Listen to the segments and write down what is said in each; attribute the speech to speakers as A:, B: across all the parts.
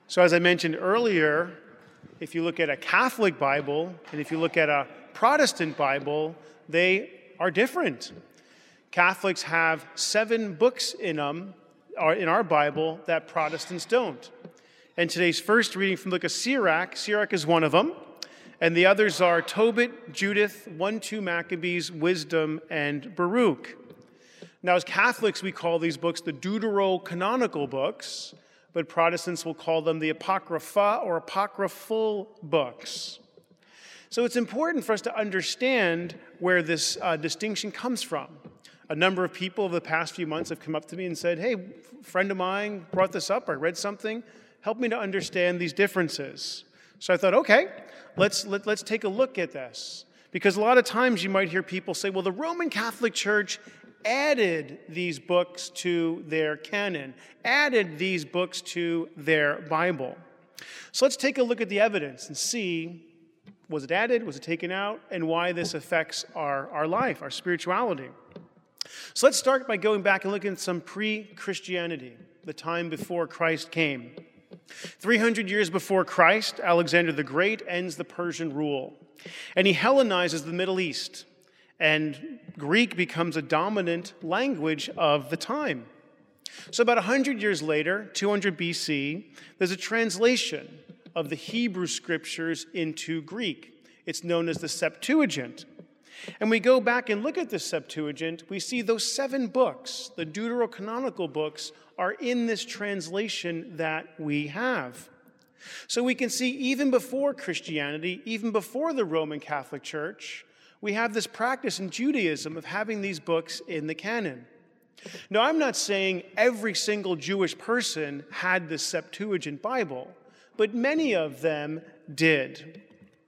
A: So as I mentioned earlier, if you look at a Catholic Bible and if you look at a Protestant Bible, they are different. Catholics have 7 books in them, in our Bible, that Protestants don't. And today's first reading from the book of Sirach is one of them, and the others are Tobit, Judith, 1-2 Maccabees, Wisdom, and Baruch. Now, as Catholics, we call these books the deuterocanonical books, but Protestants will call them the Apocrypha or apocryphal books. So it's important for us to understand where this distinction comes from. A number of people over the past few months have come up to me and said, hey, a friend of mine brought this up, I read something, help me to understand these differences. So I thought, okay, let's take a look at this. Because a lot of times you might hear people say, well, the Roman Catholic Church added these books to their canon, added these books to their Bible. So let's take a look at the evidence and see, was it added, was it taken out, and why this affects our life, our spirituality. So let's start by going back and looking at some pre-Christianity, the time before Christ came. 300 years before Christ, Alexander the Great ends the Persian rule, and he Hellenizes the Middle East. And Greek becomes a dominant language of the time. So about 100 years later, 200 BC, there's a translation of the Hebrew scriptures into Greek. It's known as the Septuagint. And we go back and look at the Septuagint, we see those 7 books, the deuterocanonical books, are in this translation that we have. So we can see even before Christianity, even before the Roman Catholic Church, we have this practice in Judaism of having these books in the canon. Now, I'm not saying every single Jewish person had the Septuagint Bible, but many of them did.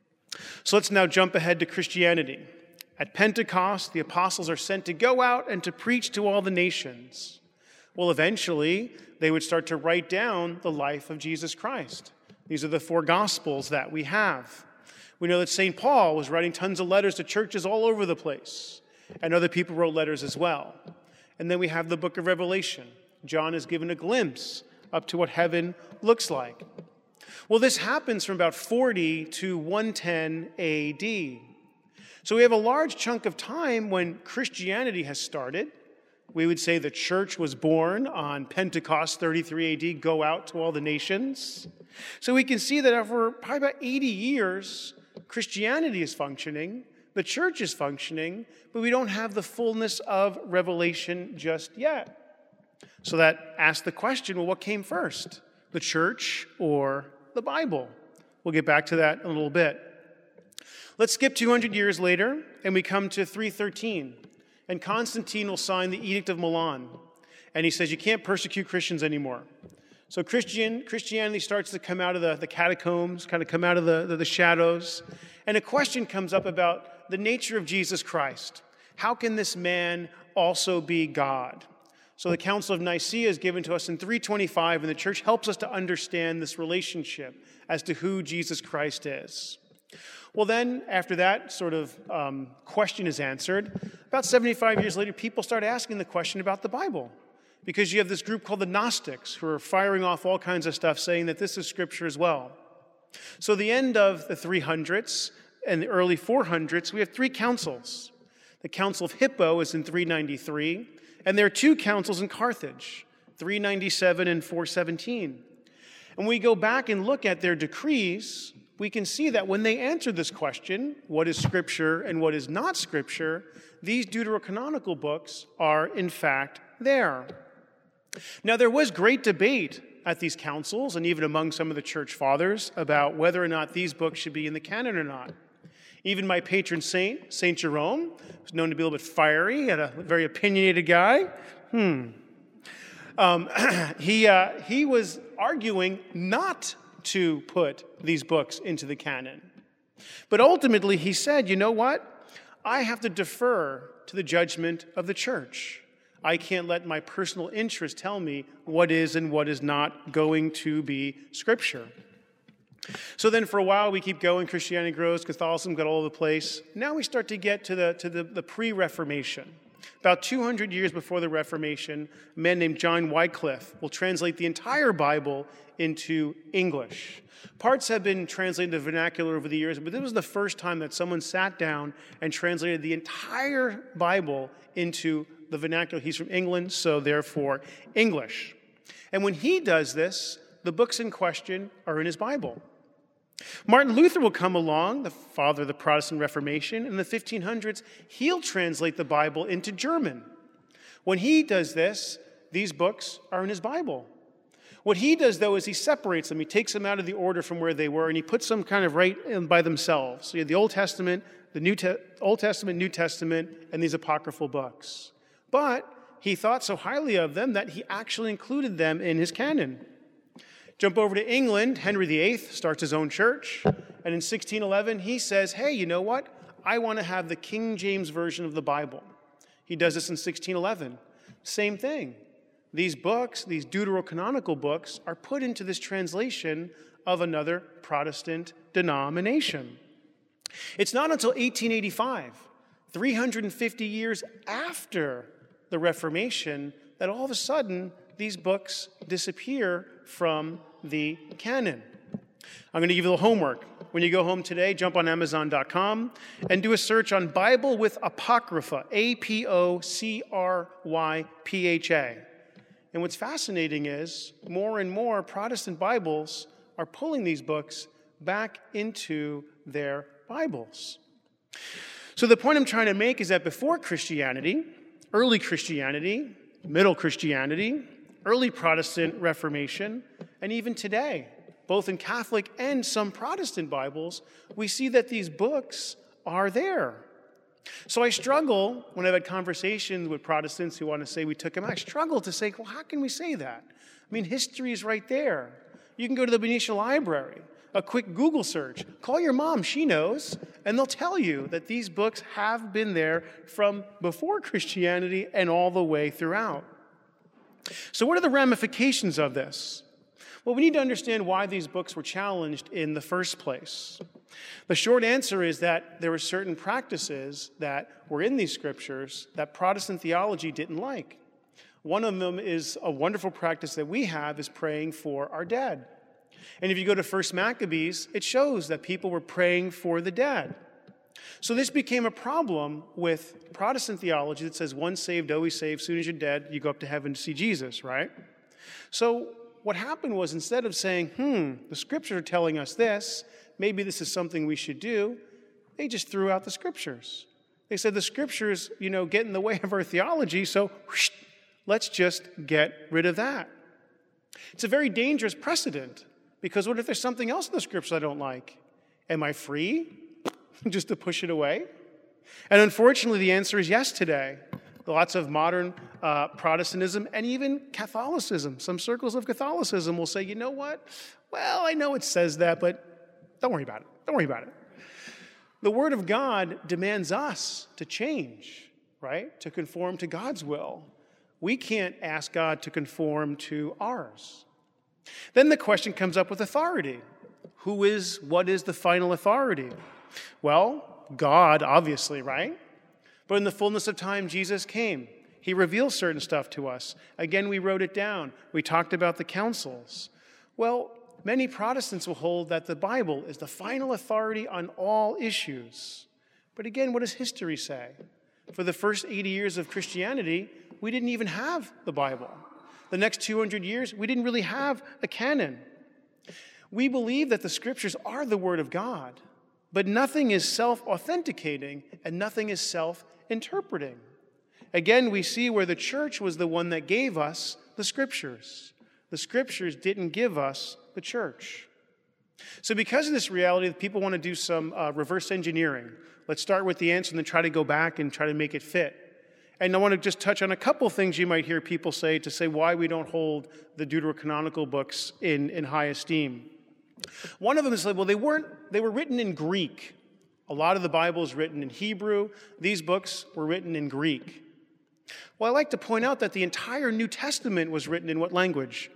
A: So let's now jump ahead to Christianity. At Pentecost, the apostles are sent to go out and to preach to all the nations. Well, eventually, they would start to write down the life of Jesus Christ. These are the 4 Gospels that we have. We know that St. Paul was writing tons of letters to churches all over the place, and other people wrote letters as well. And then we have the book of Revelation. John is given a glimpse up to what heaven looks like. Well, this happens from about 40 to 110 AD. So we have a large chunk of time when Christianity has started. We would say the church was born on Pentecost 33 AD, go out to all the nations. So we can see that over probably about 80 years, Christianity is functioning, the church is functioning, but we don't have the fullness of Revelation just yet. So that asks the question, well, what came first, the church or the Bible? We'll get back to that in a little bit. Let's skip 200 years later, and we come to 313. And Constantine will sign the Edict of Milan, and he says you can't persecute Christians anymore. So Christianity starts to come out of the catacombs, kind of come out of the shadows. And a question comes up about the nature of Jesus Christ. How can this man also be God? So the Council of Nicaea is given to us in 325, and the church helps us to understand this relationship as to who Jesus Christ is. Well then, after that sort of question is answered, about 75 years later, people start asking the question about the Bible. Because you have this group called the Gnostics who are firing off all kinds of stuff saying that this is Scripture as well. So the end of the 300s and the early 400s, we have 3 councils. The Council of Hippo is in 393, and there are 2 councils in Carthage, 397 and 417. And we go back and look at their decrees, we can see that when they answer this question, what is Scripture and what is not Scripture, these deuterocanonical books are in fact there. Now, there was great debate at these councils and even among some of the church fathers about whether or not these books should be in the canon or not. Even my patron saint, St. Jerome, who's known to be a little bit fiery, and a very opinionated guy, he was arguing not to put these books into the canon. But ultimately, he said, you know what? I have to defer to the judgment of the church. I can't let my personal interest tell me what is and what is not going to be Scripture. So then for a while we keep going, Christianity grows, Catholicism got all over the place. Now we start to get to the pre-Reformation. About 200 years before the Reformation, a man named John Wycliffe will translate the entire Bible into English. Parts have been translated into vernacular over the years, but this was the first time that someone sat down and translated the entire Bible into the vernacular. He's from England, so therefore English. And when he does this, the books in question are in his Bible. Martin Luther will come along, the father of the Protestant Reformation. In the 1500s, he'll translate the Bible into German. When he does this, these books are in his Bible. What he does, though, is he separates them. He takes them out of the order from where they were, and he puts them kind of right in by themselves. So you have the Old Testament, Old Testament, New Testament, and these apocryphal books. But he thought so highly of them that he actually included them in his canon. Jump over to England, Henry VIII starts his own church, and in 1611 he says, hey, you know what? I want to have the King James Version of the Bible. He does this in 1611. Same thing. These books, these deuterocanonical books, are put into this translation of another Protestant denomination. It's not until 1885, 350 years after the Reformation, that all of a sudden these books disappear from the canon. I'm going to give you a little homework. When you go home today, jump on Amazon.com and do a search on Bible with Apocrypha, Apocrypha. And what's fascinating is more and more Protestant Bibles are pulling these books back into their Bibles. So the point I'm trying to make is that before Christianity, early Christianity, middle Christianity, early Protestant Reformation, and even today, both in Catholic and some Protestant Bibles, we see that these books are there. So I struggle when I've had conversations with Protestants who want to say we took them. I struggle to say, well, how can we say that? I mean, history is right there. You can go to the Benicia Library, a quick Google search, call your mom, she knows, and they'll tell you that these books have been there from before Christianity and all the way throughout. So what are the ramifications of this? Well, we need to understand why these books were challenged in the first place. The short answer is that there were certain practices that were in these scriptures that Protestant theology didn't like. One of them is a wonderful practice that we have is praying for our dead. And if you go to 1 Maccabees, it shows that people were praying for the dead. So this became a problem with Protestant theology that says once saved, always saved. As soon as you're dead, you go up to heaven to see Jesus, right? So what happened was instead of saying, the scriptures are telling us this, maybe this is something we should do, they just threw out the scriptures. They said the scriptures, get in the way of our theology, so let's just get rid of that. It's a very dangerous precedent, because what if there's something else in the scriptures I don't like? Am I free just to push it away? And unfortunately, the answer is yes today. Lots of modern Protestantism and even Catholicism. Some circles of Catholicism will say, you know what? Well, I know it says that, but don't worry about it. Don't worry about it. The Word of God demands us to change, right? To conform to God's will. We can't ask God to conform to ours. Then the question comes up with authority. What is the final authority? Well, God, obviously, right? But in the fullness of time, Jesus came. He revealed certain stuff to us. Again, we wrote it down. We talked about the councils. Well, many Protestants will hold that the Bible is the final authority on all issues. But again, what does history say? For the first 80 years of Christianity, we didn't even have the Bible. The next 200 years, we didn't really have a canon. We believe that the scriptures are the Word of God, but nothing is self-authenticating and nothing is self-interpreting. Again, we see where the church was the one that gave us the scriptures. The scriptures didn't give us the church. So because of this reality, people want to do some reverse engineering. Let's start with the answer and then try to go back and try to make it fit. And I want to just touch on a couple things you might hear people say to say why we don't hold the deuterocanonical books in high esteem. One of them is like, well, they were written in Greek. A lot of the Bible is written in Hebrew. These books were written in Greek. Well, I like to point out that the entire New Testament was written in what language?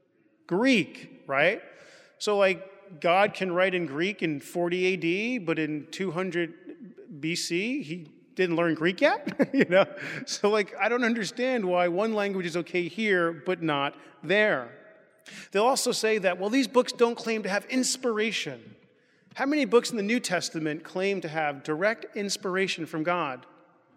A: Greek, right? So God can write in Greek in 40 AD, but in 200 BC, he didn't learn Greek yet? You know? So I don't understand why one language is okay here, but not there. They'll also say that, well, these books don't claim to have inspiration. How many books in the New Testament claim to have direct inspiration from God?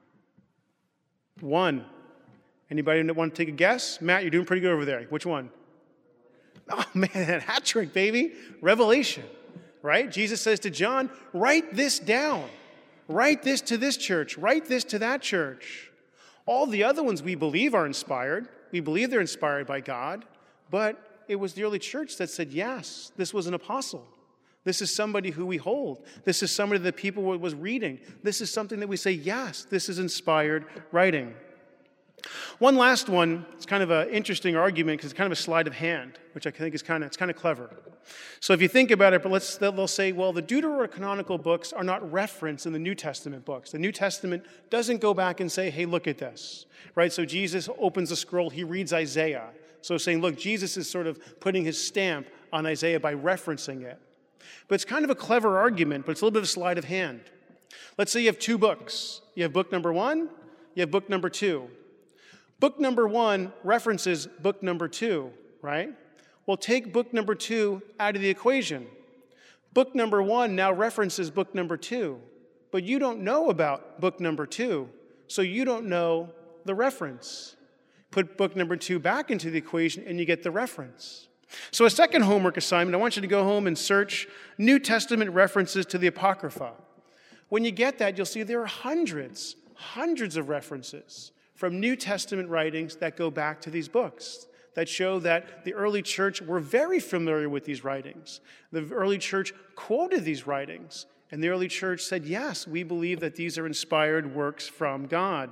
A: One. Anybody want to take a guess? Matt, you're doing pretty good over there. Which one? Oh, man, hat trick, baby. Revelation, right? Jesus says to John, write this down. Write this to this church. Write this to that church. All the other ones we believe are inspired. We believe they're inspired by God. But it was the early church that said, yes, this was an apostle. This is somebody who we hold. This is somebody that people was reading. This is something that we say, yes, this is inspired writing. One last one, it's kind of an interesting argument because it's kind of a sleight of hand, which I think is kind of clever. So if you think about it, but they'll say, well, the Deuterocanonical books are not referenced in the New Testament books. The New Testament doesn't go back and say, hey, look at this, right? So Jesus opens the scroll, he reads Isaiah. So saying, look, Jesus is sort of putting his stamp on Isaiah by referencing it. But it's kind of a clever argument, but it's a little bit of a sleight of hand. Let's say you have two books. You have book number 1, you have book number 2. Book number 1 references book number 2, right? Well, take book number 2 out of the equation. Book number 1 now references book number 2, but you don't know about book number 2, so you don't know the reference. Put book number 2 back into the equation, and you get the reference. So a second homework assignment, I want you to go home and search New Testament references to the Apocrypha. When you get that, you'll see there are hundreds of references from New Testament writings that go back to these books, that show that the early church were very familiar with these writings. The early church quoted these writings, and the early church said, yes, we believe that these are inspired works from God.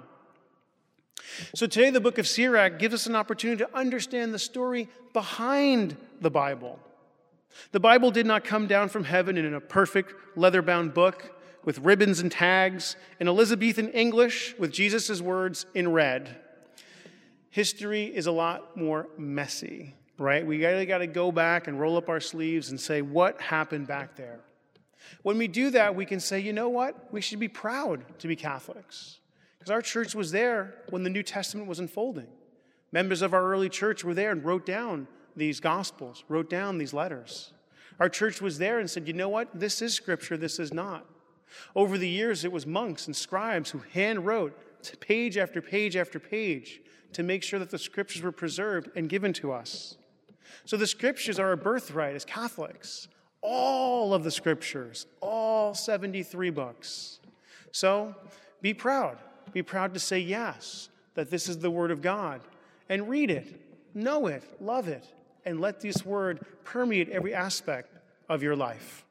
A: So today the book of Sirach gives us an opportunity to understand the story behind the Bible. The Bible did not come down from heaven in a perfect leather-bound book with ribbons and tags, in Elizabethan English with Jesus' words in red. History is a lot more messy, right? We got to go back and roll up our sleeves and say, what happened back there? When we do that, we can say, you know what? We should be proud to be Catholics. Because our church was there when the New Testament was unfolding. Members of our early church were there and wrote down these Gospels, wrote down these letters. Our church was there and said, you know what? This is Scripture, this is not. Over the years, it was monks and scribes who hand-wrote page after page after page to make sure that the Scriptures were preserved and given to us. So the Scriptures are a birthright as Catholics. All of the Scriptures, all 73 books. So be proud. Be proud to say yes, that this is the Word of God. And read it, know it, love it, and let this Word permeate every aspect of your life.